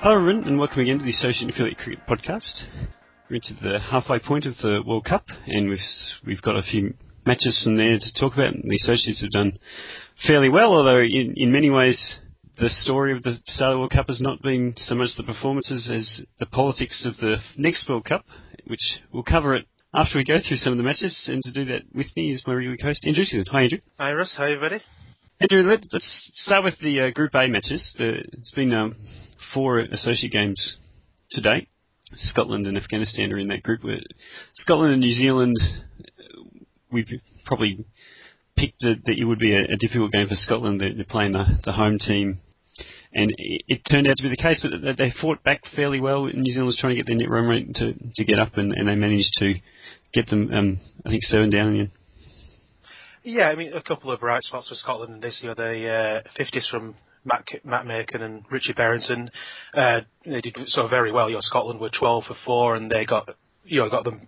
Hello everyone, and welcome again to the Associate Affiliate Cricket Podcast. We're into the halfway point of the World Cup, and we've got a few matches from there to talk about. The Associates have done fairly well, although in many ways the story of the start of the World Cup has not been so much the performances as the politics of the next World Cup, which we'll cover it after we go through some of the matches. And to do that with me is my regular host, Andrew. Hi, Andrew. Hi, Russ. Hi, everybody. Andrew, let's start with the Group A matches. It's been 4 associate games to date. Scotland and Afghanistan are in that group. Scotland and New Zealand, we've probably picked that it would be a difficult game for Scotland. They're playing the home team, and it turned out to be the case, but they fought back fairly well. New Zealand was trying to get their net run rate to get up, and they managed to get them, I think, 7 down in the end. Yeah, I mean, a couple of bright spots for Scotland this year. The 50s from Matt Makin and Richie Berrington, they did so very well. Scotland were 12 for 4, and they got them,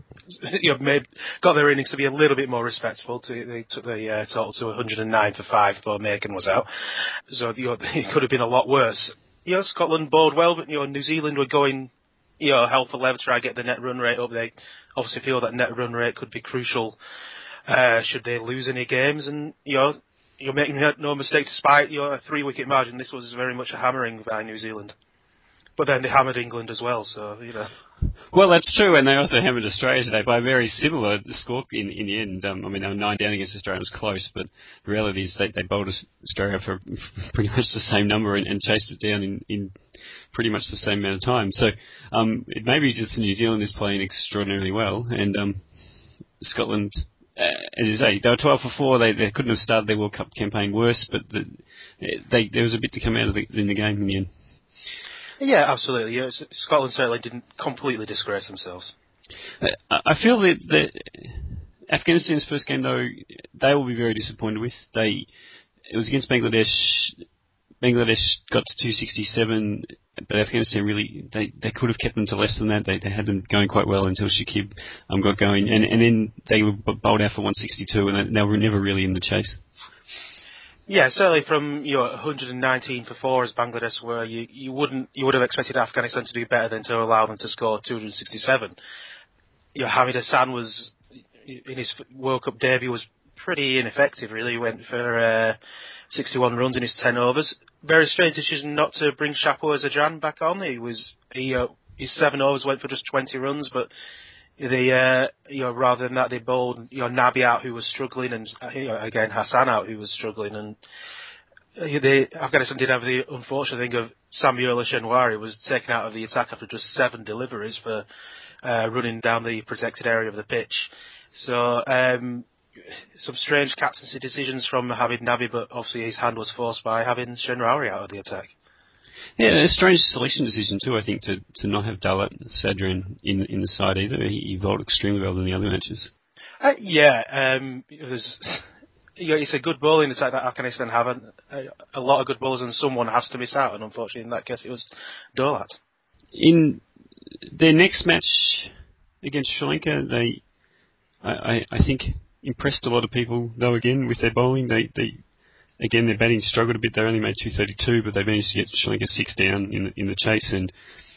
got their innings to be a little bit more respectable. They took the total to 109 for 5 before Makin was out. So it could have been a lot worse. Scotland bowled well, but New Zealand were going hell for leather to try to get the net run rate up. They obviously feel that net run rate could be crucial should they lose any games, and you're making no mistake, despite a 3-wicket margin, this was very much a hammering by New Zealand. But then they hammered England as well, so Well, that's true, and they also hammered Australia today by a very similar score in the end. I mean, they were 9 down against Australia. It was close, but the reality is they bowled Australia for pretty much the same number and chased it down in pretty much the same amount of time. So it may be just New Zealand is playing extraordinarily well, and Scotland, as you say, they were 12 for 4. They couldn't have started their World Cup campaign worse, but there was a bit to come out of in the game in the end. Yeah, absolutely. Scotland certainly didn't completely disgrace themselves. I feel that Afghanistan's first game, though, they will be very disappointed with. It was against Bangladesh. Bangladesh got to 267, but Afghanistan really, they could have kept them to less than that. They had them going quite well until Shakib got going, and then they were bowled out for 162, and they were never really in the chase. Yeah, certainly from 119 for 4 as Bangladesh were, you would have expected Afghanistan to do better than to allow them to score 267. Hamid Hassan was in his World Cup debut was pretty ineffective. Really, he went for 61 runs in his 10 overs. Very strange decision not to bring Shapur Azarjan back on. His 7 overs went for just 20 runs, but they rather than that they bowled Nabi out, who was struggling, and again Hassan out, who was struggling, and Afghanistan did have the unfortunate thing of Samuel Shenwari was taken out of the attack after just 7 deliveries for running down the protected area of the pitch. So some strange captaincy decisions from Hamid Nabi, but obviously his hand was forced by having Shenwari out of the attack. Yeah, a strange selection decision too, I think, to not have Dalat Sadran in the side either. He bowled extremely well in the other matches. It's a good bowling attack that Afghanistan have, a lot of good bowlers, and someone has to miss out, and unfortunately in that case it was Dalat. In their next match against Sri Lanka, I think impressed a lot of people, though, again, with their bowling. Again, their batting struggled a bit. They only made 232, but they managed to get Sri Lanka 6 down in the chase, and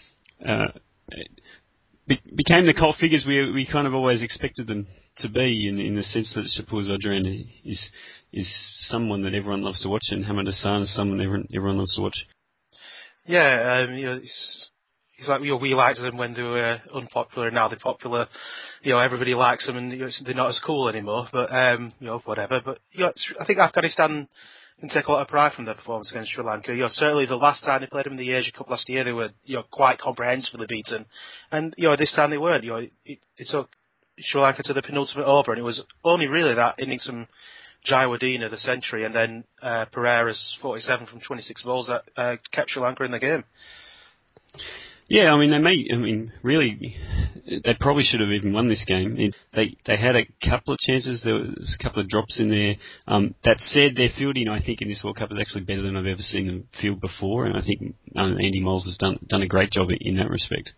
became the cult figures we kind of always expected them to be, in the sense that Shapur Azarjan is someone that everyone loves to watch, and Hamid Hassan is someone everyone loves to watch. Yeah, it's like we liked them when they were unpopular, and now they're popular. Everybody likes them, and they're not as cool anymore. But whatever. But I think Afghanistan can take a lot of pride from their performance against Sri Lanka. Certainly the last time they played them in the Asia Cup last year, they were quite comprehensively beaten, and this time they weren't. It took Sri Lanka to the penultimate over, and it was only really that innings from Jayawardene, the century, and then Pereira's 47 from 26 balls that kept Sri Lanka in the game. Yeah, I mean, really, they probably should have even won this game. They had a couple of chances. There was a couple of drops in there. That said, their fielding, I think, in this World Cup is actually better than I've ever seen them field before, and I think Andy Moles has done a great job in that respect.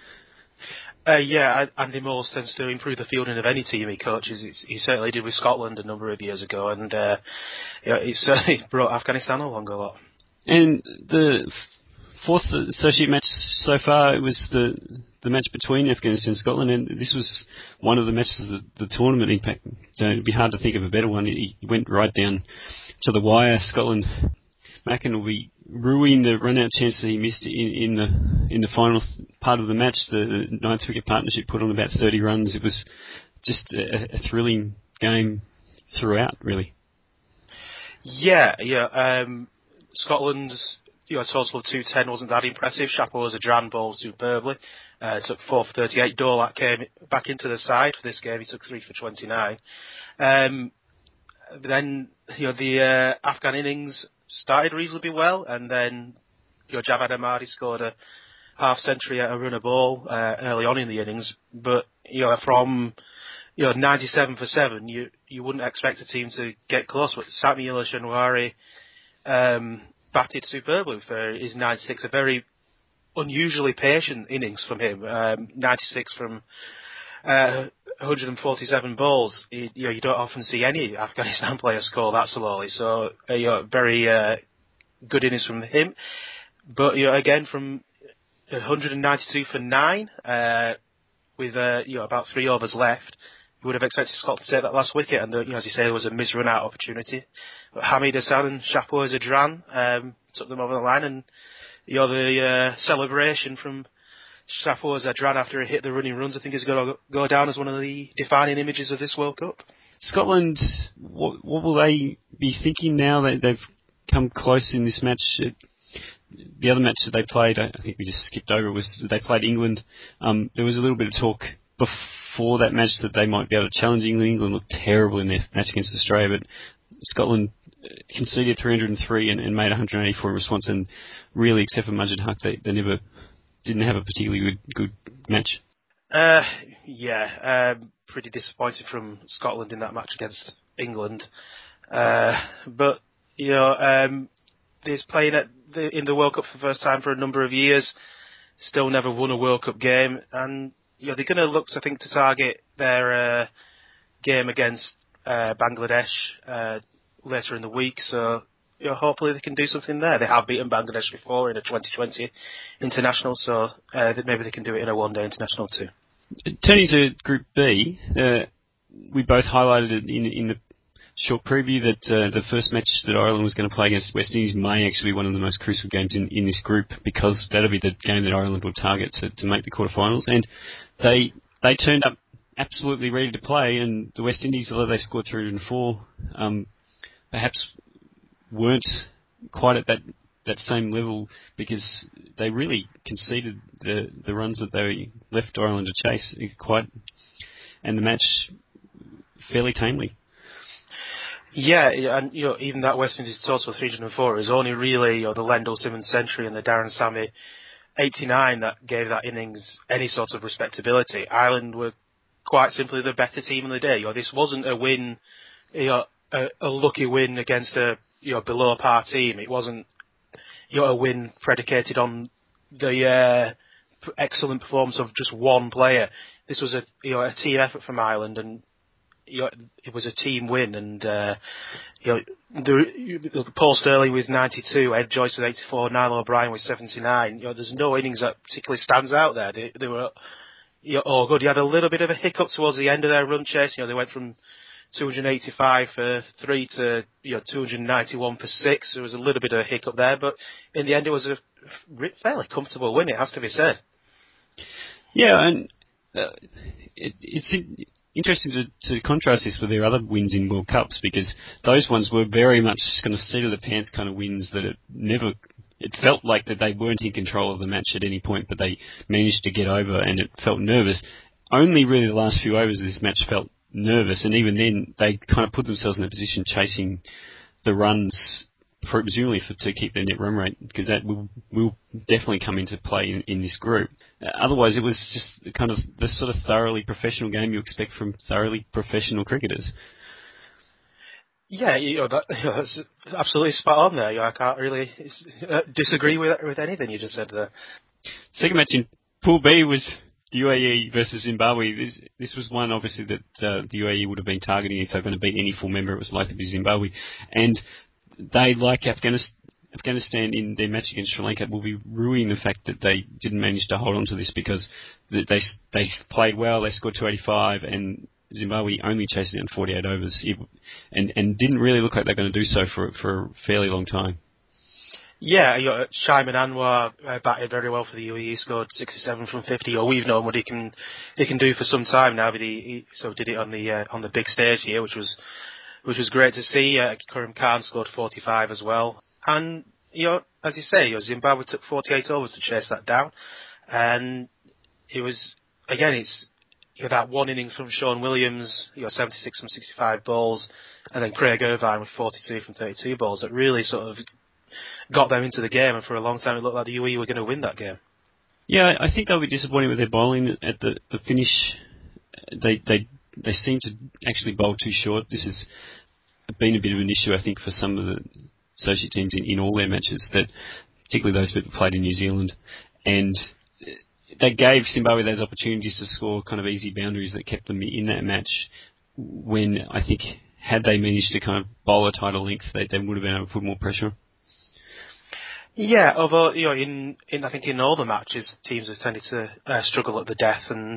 Andy Moles tends to improve the fielding of any team he coaches. He certainly did with Scotland a number of years ago, and he certainly brought Afghanistan along a lot. And the fourth associate match so far. It was the match between Afghanistan and Scotland, and this was one of the matches of the tournament. In fact, it'd be hard to think of a better one. He went right down to the wire. Scotland, Mackin will be ruining the run-out chance that he missed in the final part of the match. The ninth wicket partnership put on about 30 runs. It was just a thrilling game throughout, really. Yeah. Scotland's total of 210 wasn't that impressive. Shapo's Adran bowled superbly. Took 4 for 38. Dolak came back into the side for this game. He took 3 for 29. Then the Afghan innings started reasonably well, and then Javad Ahmadi scored a half century at a run a ball early on in the innings. But from 97 for 7, you wouldn't expect a team to get close. But Samuel Shanwari batted superbly for his 96, a very unusually patient innings from him. 96 from 147 balls. You don't often see any Afghanistan player score that slowly. So very good innings from him. But again from 192 for 9, with about 3 overs left, you would have expected Scotland to take that last wicket, and as you say, there was a misrun out opportunity. But Hamid Hassan and Shapo's Adran took them over the line, and the celebration from Shapo's Adran after he hit the running runs, I think, is going to go down as one of the defining images of this World Cup. Scotland, what will they be thinking now that they've come close in this match? The other match that they played, I think we just skipped over, was they played England. There was a little bit of talk before that match that they might be able to challenge England. England looked terrible in their match against Australia, but Scotland conceded 303 and made 184 in response, and really, except for Majid Haq, they never didn't have a particularly good match. Pretty disappointed from Scotland in that match against England. But he's playing in the World Cup for the first time for a number of years, still never won a World Cup game, and they're going to look, I think, to target their game against Bangladesh later in the week. So hopefully they can do something there. They have beaten Bangladesh before in a 2020 international, so maybe they can do it in a one-day international too. Turning to Group B, we both highlighted it in the short preview that the first match that Ireland was going to play against West Indies may actually be one of the most crucial games in this group, because that'll be the game that Ireland will target to make the quarterfinals. And they turned up absolutely ready to play, and the West Indies, although they scored 304, perhaps weren't quite at that same level, because they really conceded the runs that they left Ireland to chase and the match fairly tamely. Yeah, and even that West Indies total of 304 is only really the Lendl Simmons century and the Darren Sammy 89 that gave that innings any sort of respectability. Ireland were quite simply the better team on the day. This wasn't a win, a lucky win against a below par team. It wasn't a win predicated on the excellent performance of just one player. This was a team effort from Ireland, and it was a team win. And Paul Sterling with 92, Ed Joyce with 84, Niall O'Brien with 79. There's no innings that particularly stands out there. They were all good. You had a little bit of a hiccup towards the end of their run chase. They went from 285 for 3 to 291 for 6. There was a little bit of a hiccup there, but in the end it was a fairly comfortable win, it has to be said. Yeah, and it's interesting to contrast this with their other wins in World Cups, because those ones were very much kind of seat of the pants kind of wins that it felt like that they weren't in control of the match at any point, but they managed to get over, and it felt nervous. Only really the last few overs of this match felt nervous, and even then they kind of put themselves in a position chasing the runs, presumably to keep their net run rate, because that will definitely come into play in this group. Otherwise, it was just kind of the sort of thoroughly professional game you expect from thoroughly professional cricketers. Yeah, that's absolutely spot on there. I can't really disagree with anything you just said there. Second match in Pool B was the UAE versus Zimbabwe. This was one, obviously, that the UAE would have been targeting if they were going to beat any full member. It was likely to be Zimbabwe. And they, like Afghanistan, Afghanistan in their match against Sri Lanka will be ruining the fact that they didn't manage to hold on to this, because they played well, they scored 285, and Zimbabwe only chased it in 48 overs, and didn't really look like they're going to do so for a fairly long time. Yeah, Shaiman Anwar batted very well for the UAE. He scored 67 from 50. We've known what he can do for some time now, but he sort of did it on the big stage here, which was great to see. Karim Khan scored 45 as well, and as you say, Zimbabwe took 48 overs to chase that down, and it was again it's that one innings from Sean Williams, 76 from 65 balls, and then Craig Irvine with 42 from 32 balls that really sort of got them into the game, and for a long time it looked like the UAE were going to win that game. Yeah, I think they'll be disappointed with their bowling at the finish. They seem to actually bowl too short. This has been a bit of an issue, I think, for some of the associate teams in all their matches, that particularly those that played in New Zealand, and they gave Zimbabwe those opportunities to score kind of easy boundaries that kept them in that match, when I think had they managed to kind of bowl a tighter length, they would have been able to put more pressure on. Yeah, although in I think in all the matches, teams have tended to struggle at the death, and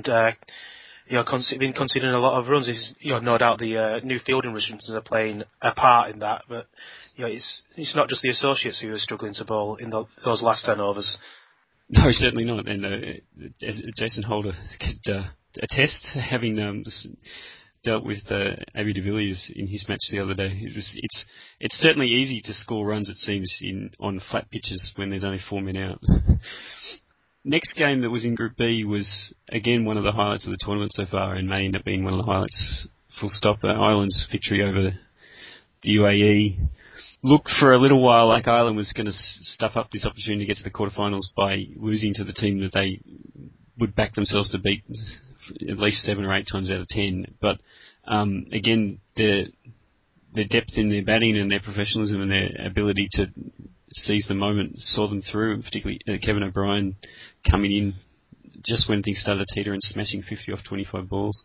been conceding a lot of runs. No doubt the new fielding restrictions are playing a part in that, but it's not just the associates who are struggling to bowl in those last 10 overs. No, certainly not. And as Jason Holder could attest, having dealt with Abu de Villiers in his match the other day, it's certainly easy to score runs, it seems, on flat pitches when there's only 4 men out. Next game that was in Group B was again one of the highlights of the tournament so far, and may end up being one of the highlights. Full stop. Ireland's victory over the UAE looked for a little while like Ireland was going to stuff up this opportunity to get to the quarterfinals by losing to the team that they would back themselves to beat at least 7 or 8 times out of 10. But again, their depth in their batting and their professionalism and their ability to seize the moment saw them through, particularly Kevin O'Brien coming in just when things started to teeter and smashing 50 off 25 balls.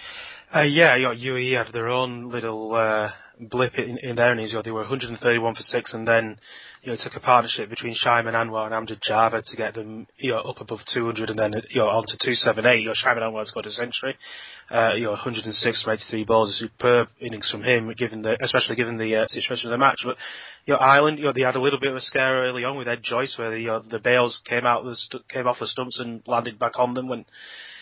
UAE had their own little blip in their innings. They were 131 for 6, and then it took a partnership between Shaiman Anwar and Amjad Java to get them up above 200, and then on to 278. Shaiman Anwar's got a century. 106 from 83 balls, a superb innings from him, especially given the situation of the match. But Ireland, they had a little bit of a scare early on with Ed Joyce, where the bails came off the stumps and landed back on them when.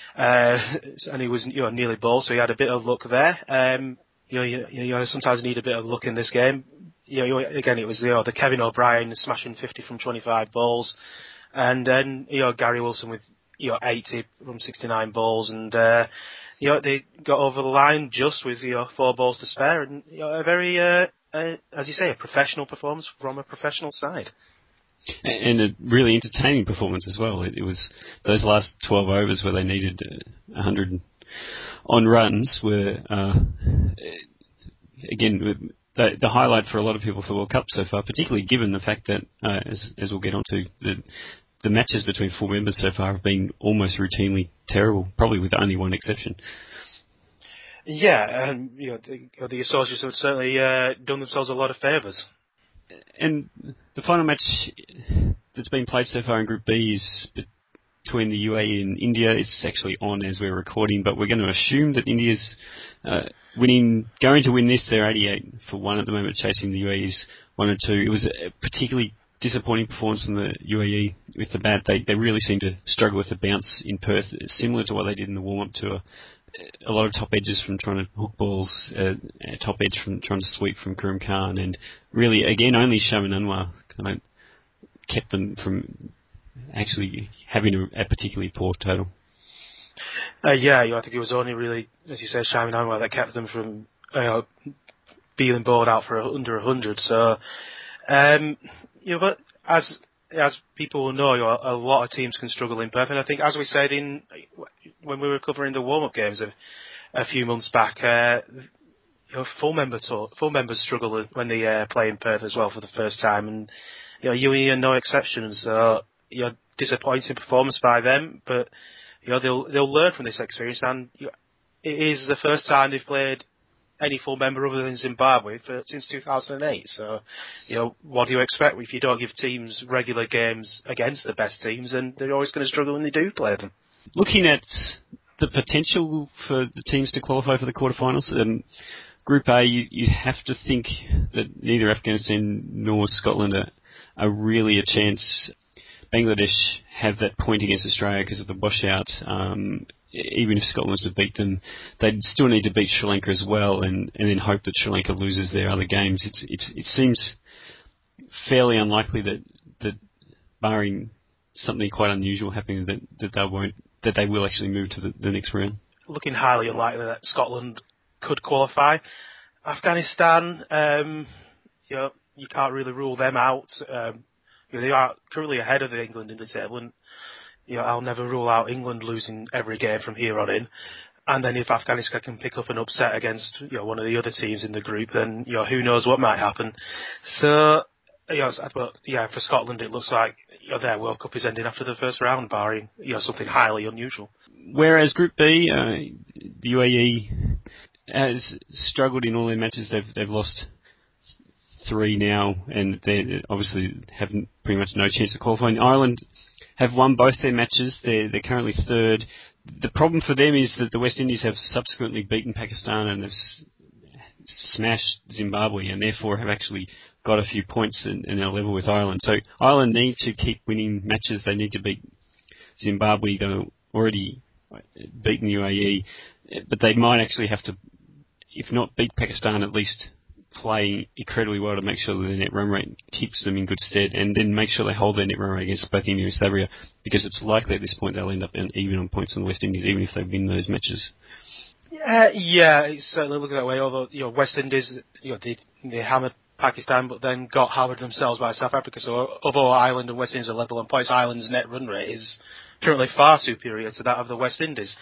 And he was nearly bowled, so he had a bit of luck there. Sometimes you need a bit of luck in this game. Again, it was the Kevin O'Brien smashing 50 from 25 balls, and then Gary Wilson with 80 from 69 balls, and they got over the line just with 4 balls to spare, and a very as you say, a professional performance from a professional side. And a really entertaining performance as well. It was those last 12 overs where they needed 100 on runs were, again, the highlight for a lot of people for the World Cup so far, particularly given the fact that, as we'll get onto, the matches between full members so far have been almost routinely terrible, probably with only one exception. Yeah, and the associates have certainly done themselves a lot of favours. And the final match that's been played so far in Group B is between the UAE and India. It's actually on as we're recording, but we're going to assume that India's going to win this. They're 88 for 1 at the moment, chasing the UAE's 102. It was a particularly disappointing performance from the UAE with the bat. They really seemed to struggle with the bounce in Perth, similar to what they did in the warm-up tour. A lot of top edges from trying to hook balls, top edge from trying to sweep from Karim Khan, and really, again, only Shaiman Anwar kind of kept them from actually having a particularly poor total. I think it was only really, as you said, Shaiman Anwar that kept them from being bowled out for under 100. So, but as people will know, a lot of teams can struggle in Perth, and I think, as we said when we were covering the warm-up games a few months back, full members struggle when they play in Perth as well for the first time, and UAE are no exception. So, disappointing performance by them, but they'll learn from this experience, and it is the first time they've played any full member other than Zimbabwe since 2008. So, what do you expect if you don't give teams regular games against the best teams? Then they're always going to struggle when they do play them. Looking at the potential for the teams to qualify for the quarterfinals, Group A, you have to think that neither Afghanistan nor Scotland are really a chance. Bangladesh have that point against Australia because of the washout. Even if Scotland was to beat them, they'd still need to beat Sri Lanka as well, and then hope that Sri Lanka loses their other games. It seems fairly unlikely that barring something quite unusual happening, that they will actually move to the next round. Looking highly unlikely that Scotland could qualify. Afghanistan, you can't really rule them out. They are currently ahead of England in the table, and I'll never rule out England losing every game from here on in. And then if Afghanistan can pick up an upset against one of the other teams in the group, then who knows what might happen. So for Scotland, it looks like their World Cup is ending after the first round, barring something highly unusual. Whereas Group B, the UAE has struggled in all their matches. They've lost 3 now, and they obviously have pretty much no chance of qualifying. Ireland have won both their matches. They're currently third. The problem for them is that the West Indies have subsequently beaten Pakistan and they've smashed Zimbabwe, and therefore have actually got a few points and are level with Ireland. So Ireland need to keep winning matches. They need to beat Zimbabwe. They've already beaten UAE, but they might actually have to, if not beat Pakistan, at least play incredibly well to make sure that their net run rate keeps them in good stead, and then make sure they hold their net run rate against both India and South Africa, because it's likely at this point they'll end up even on points on the West Indies, even if they win those matches. It's certainly looking that way. Although West Indies, they hammered Pakistan, but then got hammered themselves by South Africa. So although Ireland and West Indies are level on points, Ireland's net run rate is currently far superior to that of the West Indies.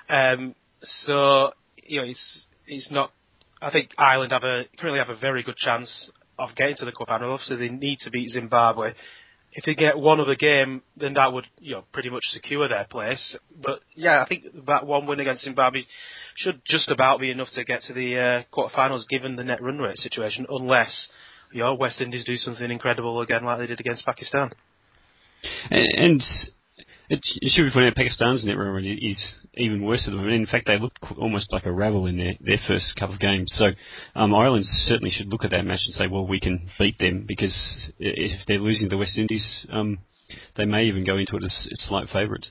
It's not. I think Ireland currently have a very good chance of getting to the quarterfinals. Obviously, they need to beat Zimbabwe. If they get one other game, then that would pretty much secure their place. But I think that one win against Zimbabwe should just about be enough to get to the quarterfinals, given the net run rate situation, unless West Indies do something incredible again, like they did against Pakistan. And it should be pointed out, Pakistan's net run rate is even worse at the moment. In fact, they looked almost like a rabble in their first couple of games. So Ireland certainly should look at that match and say, well, we can beat them, because if they're losing the West Indies, they may even go into it as slight favourites.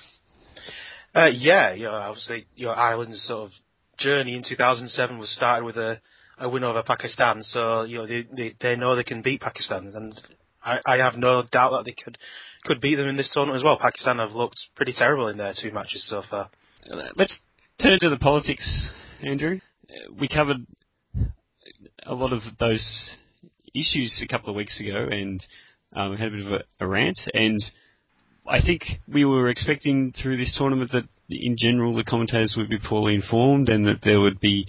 Obviously, Ireland's sort of journey in 2007 was started with a win over Pakistan. So they know they can beat Pakistan, and I have no doubt that they could beat them in this tournament as well. Pakistan have looked pretty terrible in their 2 matches so far. Let's turn to the politics, Andrew. We covered a lot of those issues a couple of weeks ago, and we had a bit of a rant, and I think we were expecting through this tournament that in general the commentators would be poorly informed, and that there would be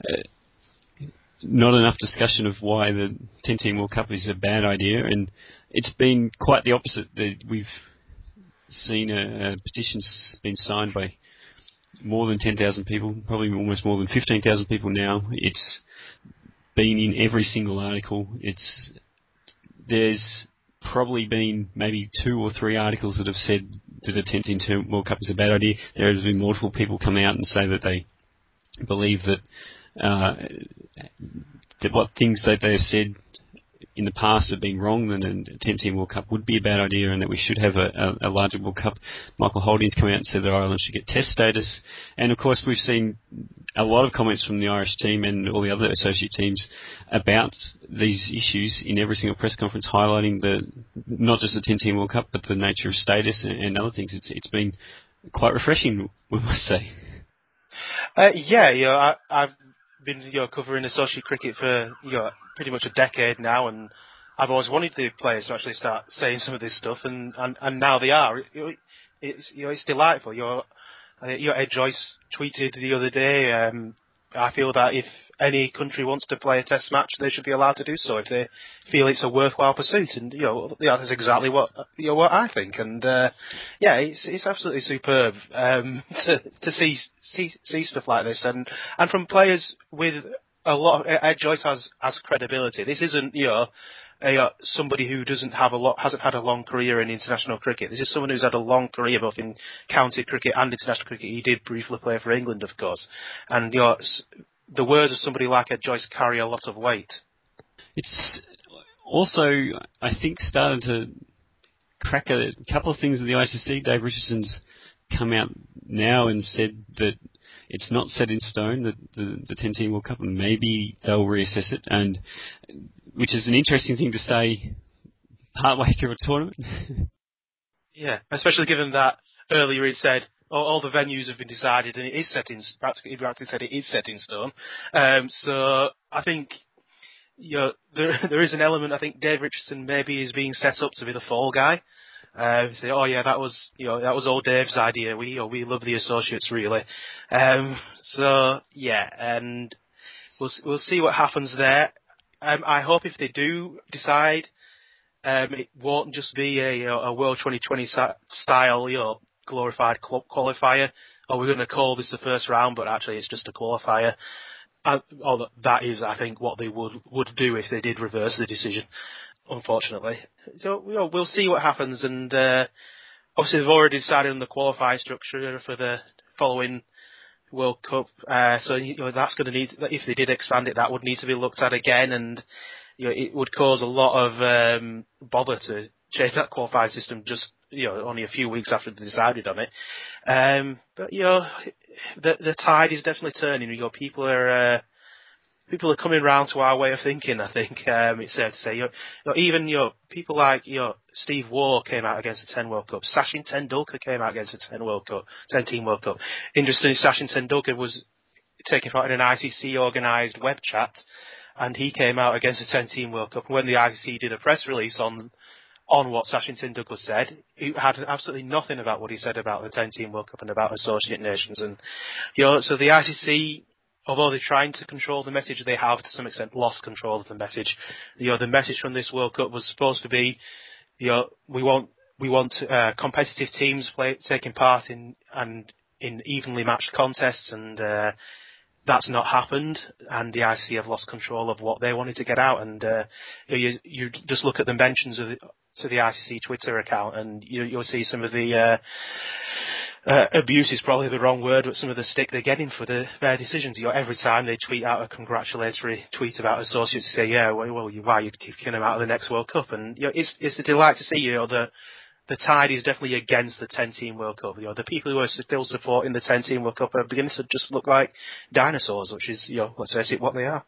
not enough discussion of why the 10-team World Cup is a bad idea, and it's been quite the opposite. We've seen a petition's been signed by more than 10,000 people, probably almost more than 15,000 people now. It's been in every single article. There's probably been maybe 2 or 3 articles that have said that the 10-team World Cup is a bad idea. There has been multiple people come out and say that they believe that what things that they have said in the past have been wrong, then a 10-team World Cup would be a bad idea, and that we should have a larger World Cup. Michael Holding's come out and said that Ireland should get test status. And of course, we've seen a lot of comments from the Irish team and all the other associate teams about these issues in every single press conference, highlighting not just the 10-team World Cup, but the nature of status and other things. It's been quite refreshing, we must say. I've been covering associate cricket for pretty much a decade now, and I've always wanted the players to actually start saying some of this stuff, and now they are. It's delightful. Ed Joyce tweeted the other day I feel that if any country wants to play a test match, they should be allowed to do so if they feel it's a worthwhile pursuit. And that's exactly what what I think. And it's absolutely superb to see stuff like this, and from players with a lot of Ed Joyce has credibility. This isn't somebody who hasn't had a long career in international cricket. This is someone who's had a long career both in county cricket and international cricket. He did briefly play for England, of course, and the words of somebody like Ed Joyce carry a lot of weight. It's also, I think, started to crack a couple of things in the ICC. Dave Richardson's come out now and said that it's not set in stone, that the 10-team World Cup, and maybe they'll reassess it, and which is an interesting thing to say partway through a tournament. Yeah, especially given that earlier it said all the venues have been decided and it is set in. Practically said it is set in stone. So I think there is an element. I think Dave Richardson maybe is being set up to be the fall guy. Say, that was old Dave's idea. We love the associates really. So yeah, and we'll see what happens there. I hope if they do decide, it won't just be a World 2020 style, glorified club qualifier. We're going to call this the first round, but actually it's just a qualifier. That is, I think, what they would do if they did reverse the decision, unfortunately. So we'll see what happens, and obviously they've already decided on the qualifying structure for the following World Cup. So that's going to need, if they did expand it, that would need to be looked at again, and it would cause a lot of bother to change that qualifying system just only a few weeks after they decided on it. But the tide is definitely turning. People are coming round to our way of thinking. I think it's safe to say. Even people like Steve Waugh came out against the 10 World Cup. Sachin Tendulkar came out against the 10-team World Cup. Interestingly, Sachin Tendulkar was taking part in an ICC organised web chat, and he came out against the 10-team World Cup. And when the ICC did a press release on what Sachin Tendulkar said, he had absolutely nothing about what he said about the 10-team World Cup and about associate nations. And so the ICC, although they're trying to control the message, they have to some extent lost control of the message. The message from this World Cup was supposed to be, we want competitive teams taking part in evenly matched contests, and that's not happened, and the ICC have lost control of what they wanted to get out. And you just look at the mentions to the ICC Twitter account, and you'll see some of the abuse is probably the wrong word, but some of the stick they're getting for their decisions. Every time they tweet out a congratulatory tweet about associates, say, why are you kicking them out of the next World Cup? And it's a delight to see the tide is definitely against the 10-team World Cup. The people who are still supporting the 10-team World Cup are beginning to just look like dinosaurs, which is, let's face it, what they are.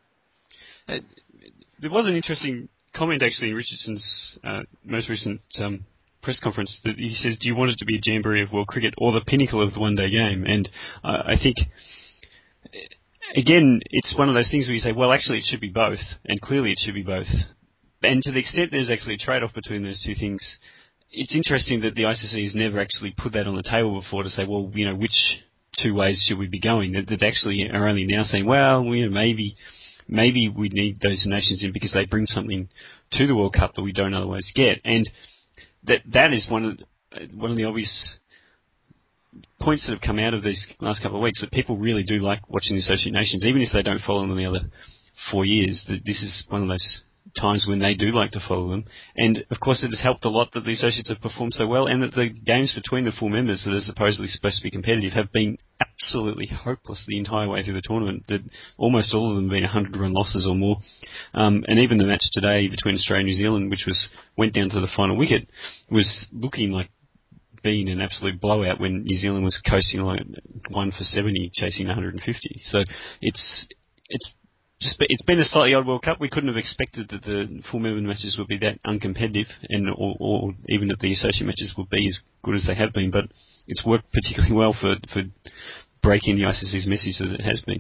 There was an interesting comment, actually, in Richardson's most recent press conference, that he says, do you want it to be a jamboree of world cricket or the pinnacle of the one-day game? And I think, again, it's one of those things where you say, well, actually, it should be both, and clearly it should be both. And to the extent there's actually a trade-off between those two things, it's interesting that the ICC has never actually put that on the table before to say, well, which two ways should we be going? That they actually are only now saying, well, maybe we need those nations in because they bring something to the World Cup that we don't otherwise get. And that is one of the obvious points that have come out of these last couple of weeks, that people really do like watching the associate nations, even if they don't follow them in the other 4 years. That this is one of those times when they do like to follow them. And of course it has helped a lot that the associates have performed so well, and that the games between the full members that are supposedly supposed to be competitive have been absolutely hopeless the entire way through the tournament. That almost all of them have been 100-run losses or more. And even the match today between Australia and New Zealand, which went down to the final wicket, was looking like being an absolute blowout when New Zealand was coasting like 1 for 70, chasing 150. So it's been a slightly odd World Cup. We couldn't have expected that the full member matches would be that uncompetitive, and or even that the associate matches would be as good as they have been. But it's worked particularly well for breaking the ICC's message that it has been.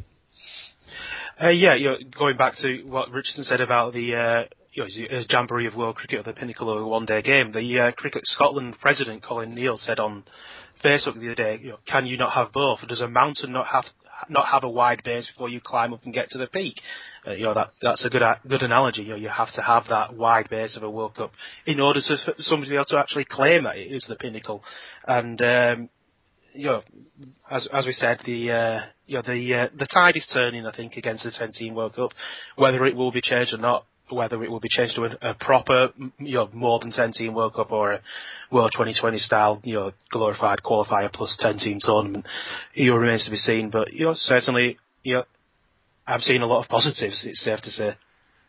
Going back to what Richardson said about the jamboree of world cricket, or the pinnacle of a one-day game. The Cricket Scotland president, Colin Neal, said on Facebook the other day, can you not have both? Does a mountain not not have a wide base before you climb up and get to the peak. That's a good analogy. You have to have that wide base of a World Cup in order for somebody to be able to actually claim that it is the pinnacle. And as we said, the tide is turning, I think, against the 10-team World Cup. Whether it will be changed or not, whether it will be changed to a proper, more than 10-team World Cup or a World 2020 style, glorified qualifier plus 10-team tournament, remains to be seen. But, certainly, I'm seeing a lot of positives, it's safe to say.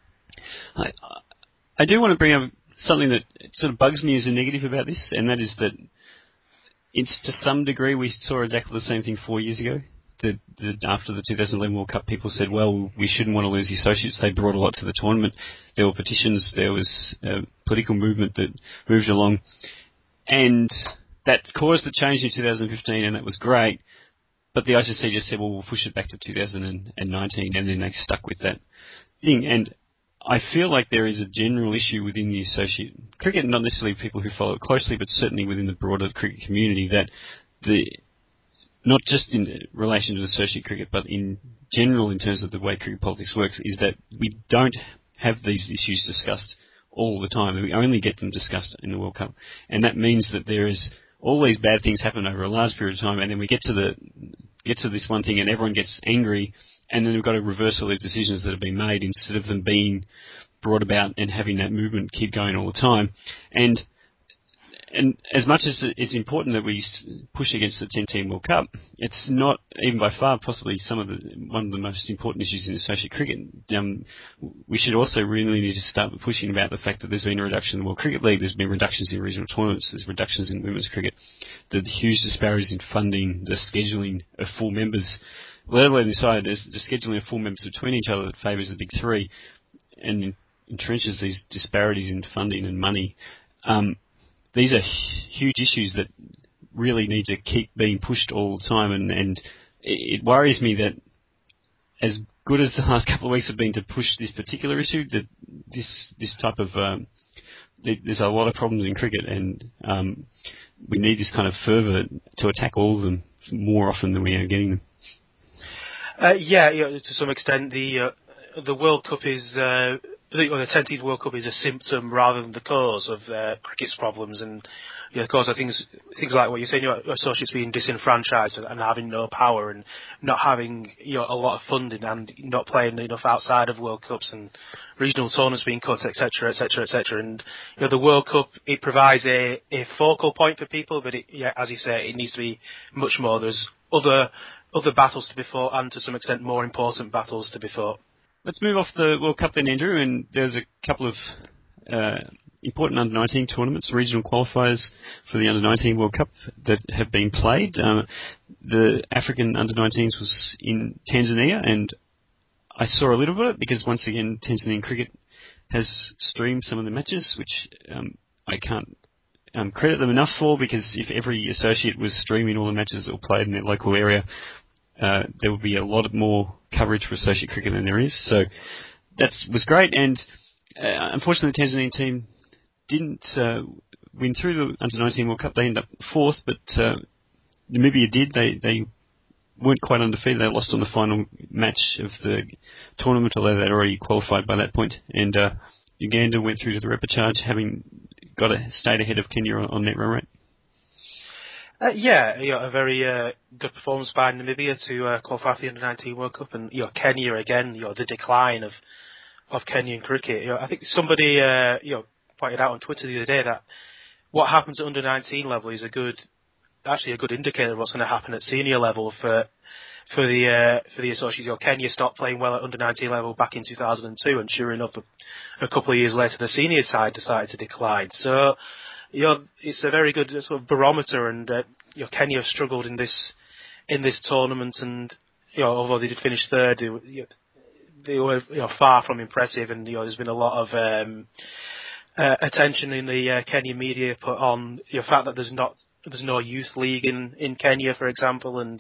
I do want to bring up something that sort of bugs me as a negative about this, and that is that it's to some degree we saw exactly the same thing 4 years ago. After the 2011 World Cup, people said, well, we shouldn't want to lose the associates. They brought a lot to the tournament. There were petitions. There was a political movement that moved along. And that caused the change in 2015, and that was great. But the ICC just said, well, we'll push it back to 2019, and then they stuck with that thing. And I feel like there is a general issue within the associate cricket, not necessarily people who follow it closely, but certainly within the broader cricket community, that not just in relation to associate cricket, but in general in terms of the way cricket politics works, is that we don't have these issues discussed all the time. We only get them discussed in the World Cup. And that means that there is all these bad things happen over a large period of time, and then we get to this one thing and everyone gets angry, and then we've got to reverse all these decisions that have been made instead of them being brought about and having that movement keep going all the time. And as much as it's important that we push against the 10-team World Cup, it's not even by far possibly one of the most important issues in associate cricket. We should also really need to start pushing about the fact that there's been a reduction in the World Cricket League, there's been reductions in regional tournaments, there's reductions in women's cricket, the huge disparities in funding, the scheduling of full members, let alone the scheduling of full members between each other that favours the big three and entrenches these disparities in funding and money. These are huge issues that really need to keep being pushed all the time, and it worries me that as good as the last couple of weeks have been to push this particular issue, that this type of there's a lot of problems in cricket, and we need this kind of fervour to attack all of them more often than we are getting them. To some extent, the World Cup is. The 10th World Cup is a symptom rather than the cause of cricket's problems, and the cause of things like what you're saying, associates being disenfranchised and having no power and not having a lot of funding and not playing enough outside of World Cups and regional tournaments being cut, etc., etc., etc. And the World Cup, it provides a focal point for people, but as you say, it needs to be much more. There's other battles to be fought, and to some extent more important battles to be fought. Let's move off the World Cup then, Andrew, and there's a couple of important under-19 tournaments, regional qualifiers for the under-19 World Cup that have been played. The African under-19s was in Tanzania, and I saw a little bit of it because, once again, Tanzanian cricket has streamed some of the matches, which I can't credit them enough for, because if every associate was streaming all the matches that were played in their local area, there would be a lot more coverage for associate cricket than there is. So that was great, and unfortunately the Tanzanian team didn't win through the Under-19 World Cup. They ended up fourth, but Namibia did. They weren't quite undefeated. They lost on the final match of the tournament, although they'd already qualified by that point. And Uganda went through to the repechage, having stayed ahead of Kenya on net run rate. A very good performance by Namibia to qualify for the Under-19 World Cup, and Kenya again. The decline of Kenyan cricket. I think somebody pointed out on Twitter the other day that what happens at Under-19 level is a good indicator of what's going to happen at senior level for the associates. Kenya stopped playing well at Under-19 level back in 2002, and sure enough, a couple of years later, the senior side decided to decline. So. It's a very good sort of barometer, and Kenya struggled in this tournament, and although they did finish third, they were far from impressive, and there's been a lot of attention in the Kenya media put on the fact that there's no youth league in Kenya, for example, and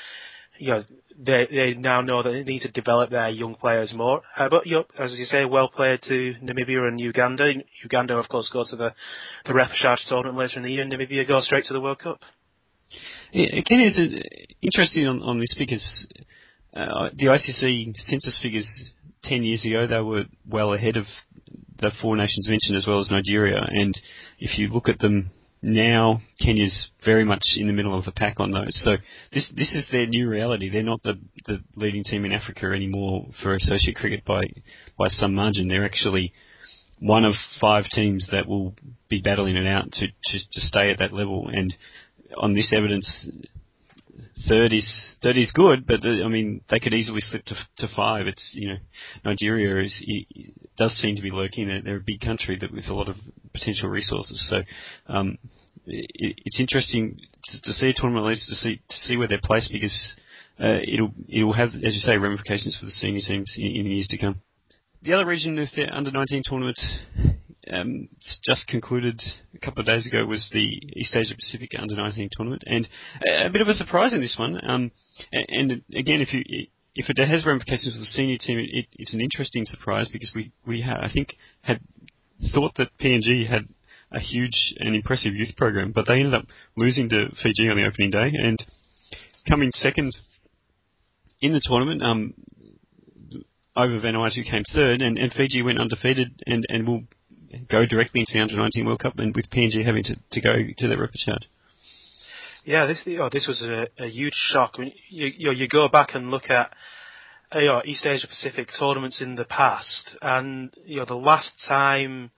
they now know that they need to develop their young players more. But as you say, well played to Namibia and Uganda. Uganda, of course, go to the repechage tournament later in the year, and Namibia go straight to the World Cup. Yeah, Kenya is interesting on this because the ICC census figures 10 years ago, they were well ahead of the four nations mentioned, as well as Nigeria. And if you look at them now, Kenya's very much in the middle of the pack on those. So this is their new reality. They're not the leading team in Africa anymore for associate cricket by some margin. They're actually one of 5 teams that will be battling it out to stay at that level. And on this evidence, third is good, but they could easily slip to 5. It's, Nigeria does seem to be lurking. They're a big country with a lot of potential resources. So it's interesting to see a tournament at least to see where they're placed, because it'll have, as you say, ramifications for the senior teams in years to come. The other region of the under-19 tournament just concluded a couple of days ago was the East Asia Pacific under-19 tournament, and a bit of a surprise in this one. And again, if it has ramifications for the senior team, it's an interesting surprise, because we I think had thought that PNG had a huge and impressive youth program, but they ended up losing to Fiji on the opening day and coming second in the tournament. Over Vanuatu came third, and Fiji went undefeated and will go directly into the Under-19 World Cup, and with PNG having to go to their repechage. Yeah, this was a huge shock. I mean, you go back and look at East Asia Pacific tournaments in the past, and the last time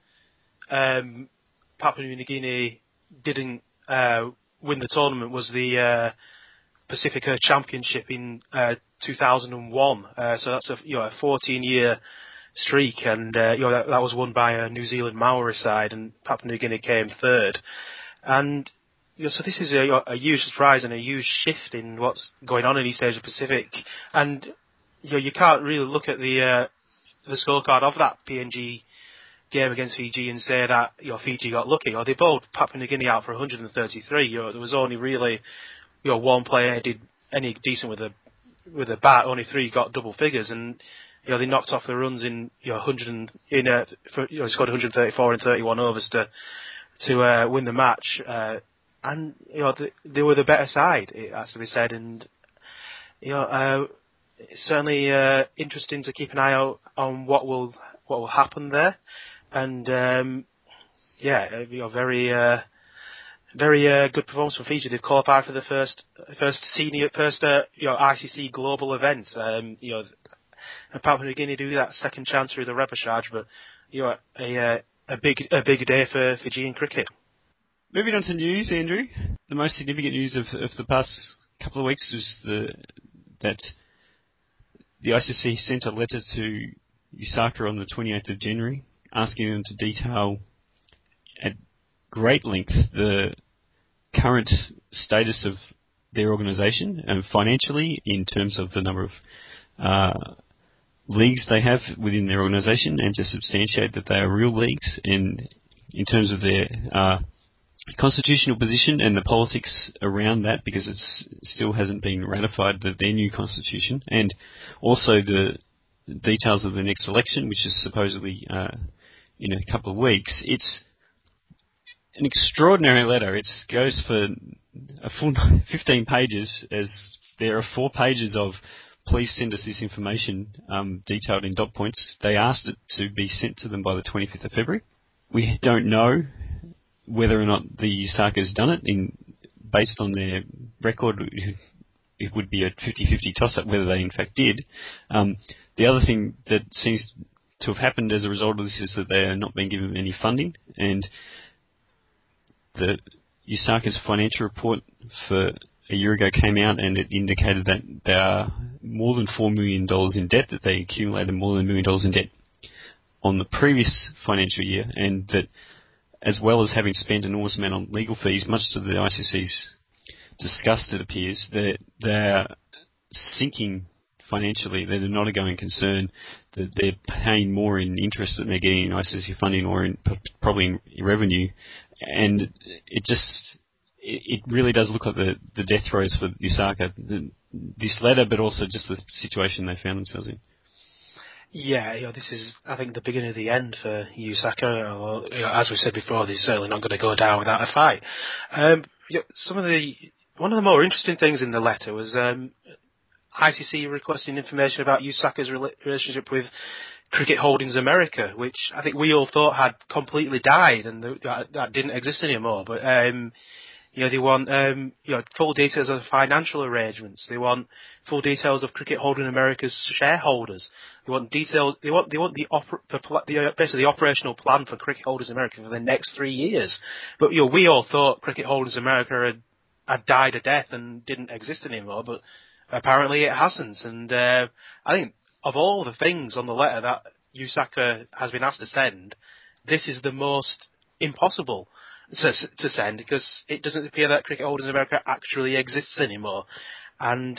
Papua New Guinea didn't win the tournament was the Pacifica Championship in 2001. So that's a 14-year streak, and that was won by a New Zealand Maori side, and Papua New Guinea came third. And so this is a huge surprise and a huge shift in what's going on in East Asia Pacific. And you can't really look at the scorecard of that PNG game against Fiji and say that Fiji got lucky, or they bowled Papua New Guinea out for 133. There was only really one player did any decent with a bat. Only 3 got double figures, and they knocked off the runs in scored 134 in 31 overs to win the match. And they were the better side, it has to be said, and it's certainly interesting to keep an eye out on what will happen there. And very good performance from Fiji. They've qualified for the first ICC global event. And Papua New Guinea do that second chance through the repechage, but a big day for Fijian cricket. Moving on to news, Andrew. The most significant news of the past couple of weeks was that the ICC sent a letter to USACA on the 28th of January asking them to detail at great length the current status of their organisation and financially, in terms of the number of leagues they have within their organisation, and to substantiate that they are real leagues, and in terms of their constitutional position and the politics around that, because it still hasn't been ratified, their new constitution, and also the details of the next election, which is supposedly in a couple of weeks. It's an extraordinary letter. It goes for a full 15 pages, as there are 4 pages of please send us this information detailed in dot points. They asked it to be sent to them by the 25th of February. We don't know whether or not the USACA has done it. Based on their record, it would be a 50-50 toss-up whether they in fact did. The other thing that seems to have happened as a result of this is that they are not being given any funding, and the USACA's financial report for a year ago came out, and it indicated that they are more than $4 million in debt, that they accumulated more than $1 million in debt on the previous financial year, and that as well as having spent an enormous amount on legal fees, much to the ICC's disgust, it appears, that they're sinking financially. They're not a going concern, that they're paying more in interest than they're getting in ICC funding, or probably in revenue. And it really does look like the death throes for USACA, this letter, but also just the situation they found themselves in. Yeah, this is, I think, the beginning of the end for USACA. As we said before, they're certainly not going to go down without a fight. One of the more interesting things in the letter was ICC requesting information about Yusaka's relationship with Cricket Holdings America, which I think we all thought had completely died and that didn't exist anymore. But they want full details of the financial arrangements. They want full details of Cricket Holding America's shareholders. They want details. They want basically the operational plan for Cricket Holdings America for the next 3 years. But we all thought Cricket Holdings America had died a death and didn't exist anymore. But apparently it hasn't. And I think of all the things on the letter that Yusaka has been asked to send, this is the most impossible to send, because it doesn't appear that Cricket Holdings America actually exists anymore. And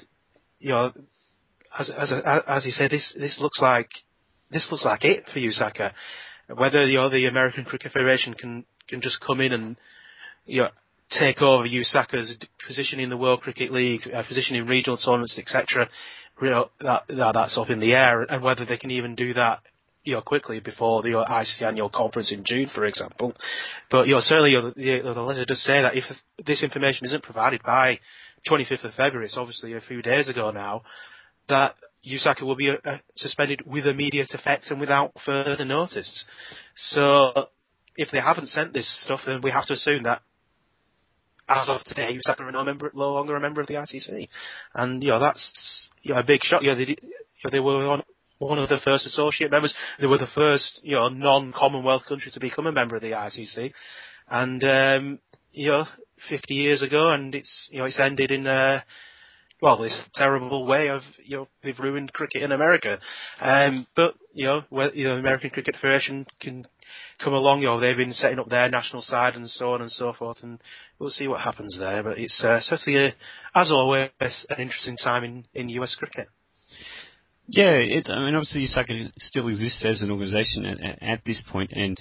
as he said, this looks like it for Yusaka. Whether the American Cricket Federation can just come in and take over Yusaka's position in the World Cricket League, position in regional tournaments, etc. That's up in the air, and whether they can even do that quickly before the ICC annual conference in June, for example. But certainly the letter does say that if this information isn't provided by 25th of February, it's obviously a few days ago now, that Yusaka will be suspended with immediate effect and without further notice. So if they haven't sent this stuff, then we have to assume that as of today, Yusaka are no longer a member of the ICC, and that's a big shock. They were one of the first associate members. They were the first non-Commonwealth country to become a member of the ICC, and 50 years ago, and it's ended in this terrible way of they've ruined cricket in America. But the American Cricket Federation can come along. They've been setting up their national side and so on and so forth, and we'll see what happens there. But it's certainly, as always, an interesting time in US cricket. Yeah, obviously Yusaka still exists as an organisation at this point, and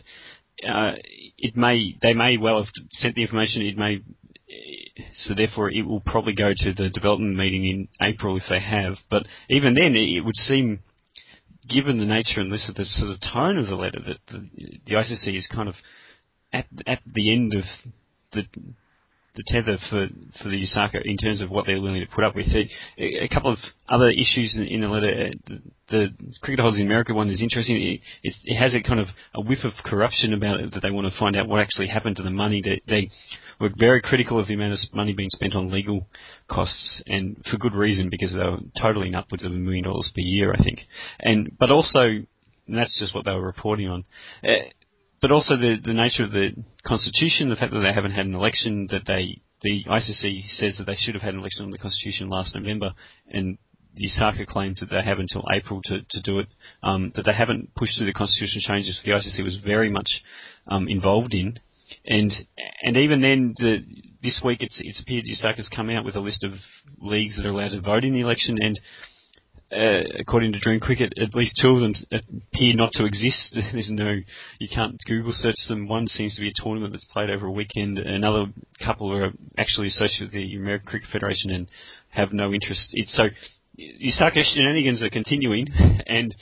they may well have sent the information. So therefore it will probably go to the development meeting in April if they have. But even then, it would seem, given the nature and the sort of tone of the letter, that the ICC is kind of at the end of the tether for the Yusaka in terms of what they're willing to put up with. A couple of other issues in the letter. The Cricket Holdings in America one is interesting. It has a kind of a whiff of corruption about it, that they want to find out what actually happened to the money. They were very critical of the amount of money being spent on legal costs, and for good reason, because they were totaling upwards of $1 million per year, I think. But also, and that's just what they were reporting on. But also the nature of the Constitution, the fact that they haven't had an election, that the ICC says that they should have had an election on the Constitution last November, and Yusaka claims that they have until April to do it, that they haven't pushed through the constitutional changes the ICC was very much involved in. And even then, this week it's appeared Yusaka's come out with a list of leagues that are allowed to vote in the election, and according to Dream Cricket, at least 2 of them appear not to exist. You can't Google search them. One seems to be a tournament that's played over a weekend. Another couple are actually associated with the American Cricket Federation and have no interest. So Yusaka shenanigans are continuing, and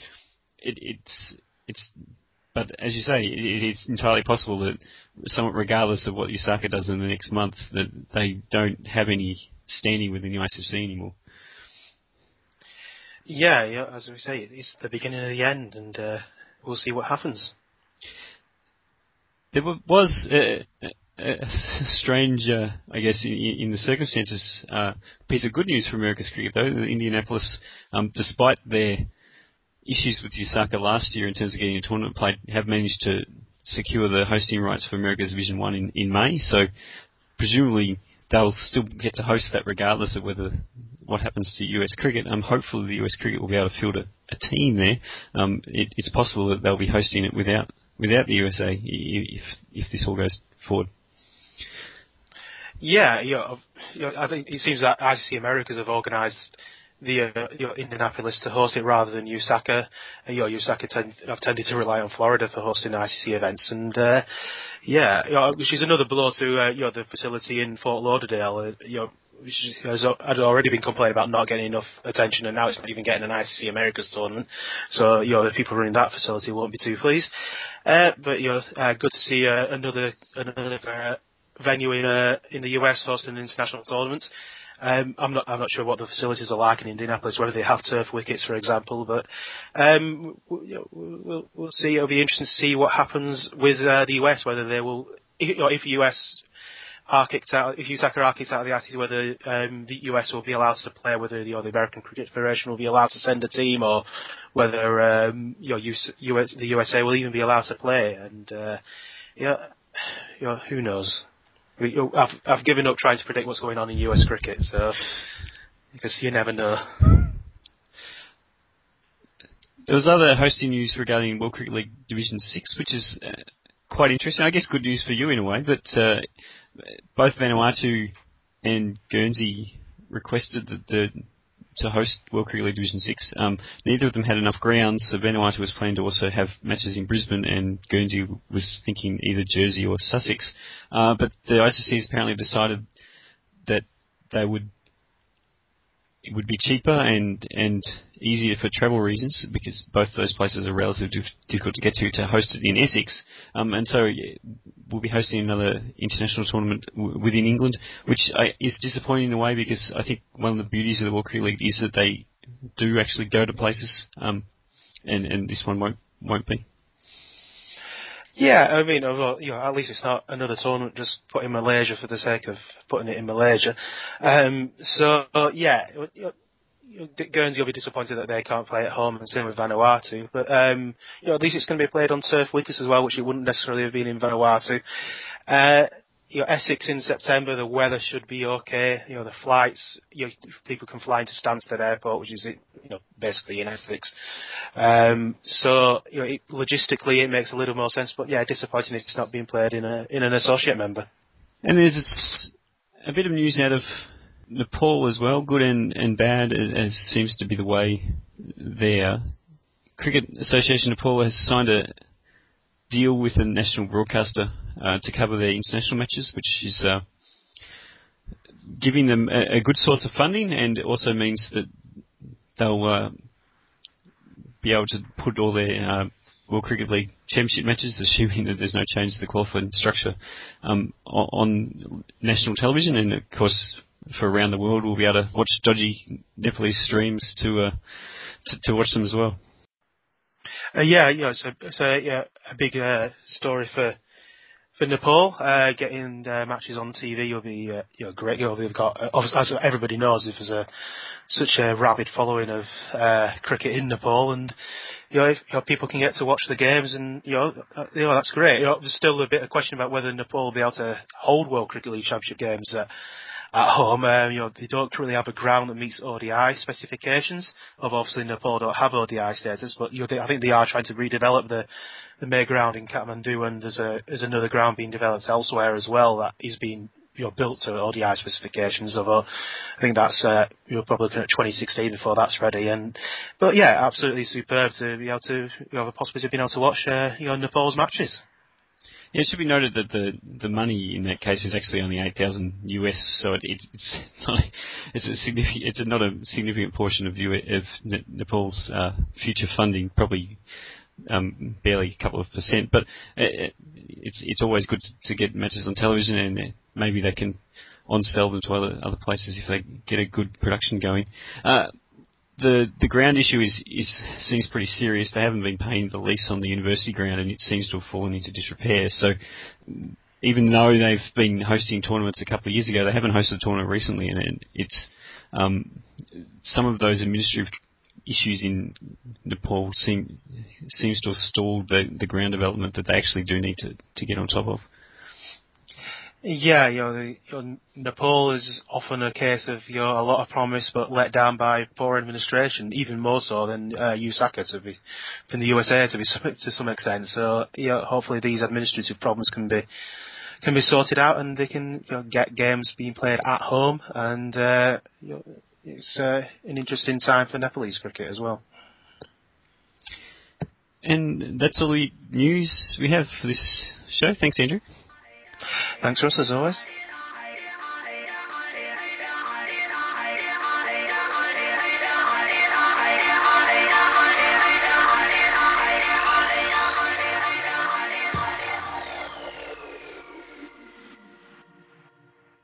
but as you say, it's entirely possible that, somewhat regardless of what Yusaka does in the next month, that they don't have any standing within the ICC anymore. Yeah, as we say, it's the beginning of the end, and we'll see what happens. There was a strange, I guess, in the circumstances, piece of good news for America's cricket, though. Indianapolis, despite their issues with Yusaka last year in terms of getting a tournament played, have managed to secure the hosting rights for America's Division 1 in May, so presumably they'll still get to host that regardless of what happens to US cricket. Hopefully the US cricket will be able to field a team there. It's possible that they'll be hosting it without the USA if this all goes forward. Yeah, I think it seems that ICC Americas have organised the Indianapolis to host it rather than Yusaka. Yusaka have tended to rely on Florida for hosting ICC events, and which is another blow to the facility in Fort Lauderdale. Which had already been complaining about not getting enough attention, and now it's not even getting an ICC Americas tournament. So the people running that facility won't be too pleased. But good to see another venue in the US hosting an international tournament. I'm not sure what the facilities are like in Indianapolis, whether they have turf wickets, for example. But we'll see. It'll be interesting to see what happens with the US, whether they will, if US are kicked out, if USACA are kicked out of the ICC, whether the US will be allowed to play, whether the American Cricket Federation will be allowed to send a team, or whether the USA will even be allowed to play. And who knows? I've given up trying to predict what's going on in US cricket, so because you never know. There was other hosting news regarding World Cricket League Division 6, which is quite interesting. I guess good news for you in a way, but both Vanuatu and Guernsey requested to host World Cricket League Division 6. Neither of them had enough grounds, so Vanuatu was planning to also have matches in Brisbane, and Guernsey was thinking either Jersey or Sussex. But the ICC has apparently decided that it would be cheaper and easier for travel reasons, because both of those places are relatively difficult to get to host it in Essex. And so we'll be hosting another international tournament within England, which is disappointing in a way, because I think one of the beauties of the World Cricket League is that they do actually go to places, and this one won't be. Yeah, I mean, at least it's not another tournament just put in Malaysia for the sake of putting it in Malaysia. Guernsey will be disappointed that they can't play at home, and same with Vanuatu. But at least it's going to be played on turf wickets as well, which it wouldn't necessarily have been in Vanuatu. Essex in September, the weather should be okay. The flights, people can fly into Stansted Airport, which is basically in Essex. Logistically it makes a little more sense, but disappointing it's not being played in an associate member. And there's a bit of news out of Nepal as well, good and bad, as seems to be the way there. Cricket Association Nepal has signed a deal with a national broadcaster to cover their international matches, which is giving them a good source of funding, and also means that they'll be able to put all their World Cricket League Championship matches, assuming that there's no change to the qualifying structure, on national television. And of course, for around the world, we'll be able to watch dodgy Nepalese streams to watch them as well. It's a big story for Nepal. Getting matches on TV will be great. They've got, as everybody knows, there's such a rabid following of cricket in Nepal, and if people can get to watch the games, and that's great. There's still a bit of question about whether Nepal will be able to hold World Cricket League Championship games at home. They don't currently have a ground that meets ODI specifications. Obviously, Nepal don't have ODI status, but I think they are trying to redevelop the main ground in Kathmandu, and there's another ground being developed elsewhere as well that is being built to ODI specifications. Although I think that's probably looking at 2016 before that's ready. But absolutely superb to be able to have a possibility of being able to watch Nepal's matches. Yeah, it should be noted that the money in that case is actually only $8,000 US, so it's not a significant portion of Nepal's future funding, probably barely a couple of %. But it's always good to get matches on television, and maybe they can on-sell them to other places if they get a good production going. The ground issue seems pretty serious. They haven't been paying the lease on the university ground, and it seems to have fallen into disrepair. So even though they've been hosting tournaments a couple of years ago, they haven't hosted a tournament recently, and it's some of those administrative issues in Nepal seems to have stalled the ground development that they actually do need to get on top of. Yeah, Nepal is often a case of a lot of promise but let down by poor administration, even more so than USACA from the USA to some extent. So hopefully these administrative problems can be sorted out, and they can get games being played at home, and it's an interesting time for Nepalese cricket as well. And that's all the news we have for this show. Thanks, Andrew. Thanks, Russ, as always.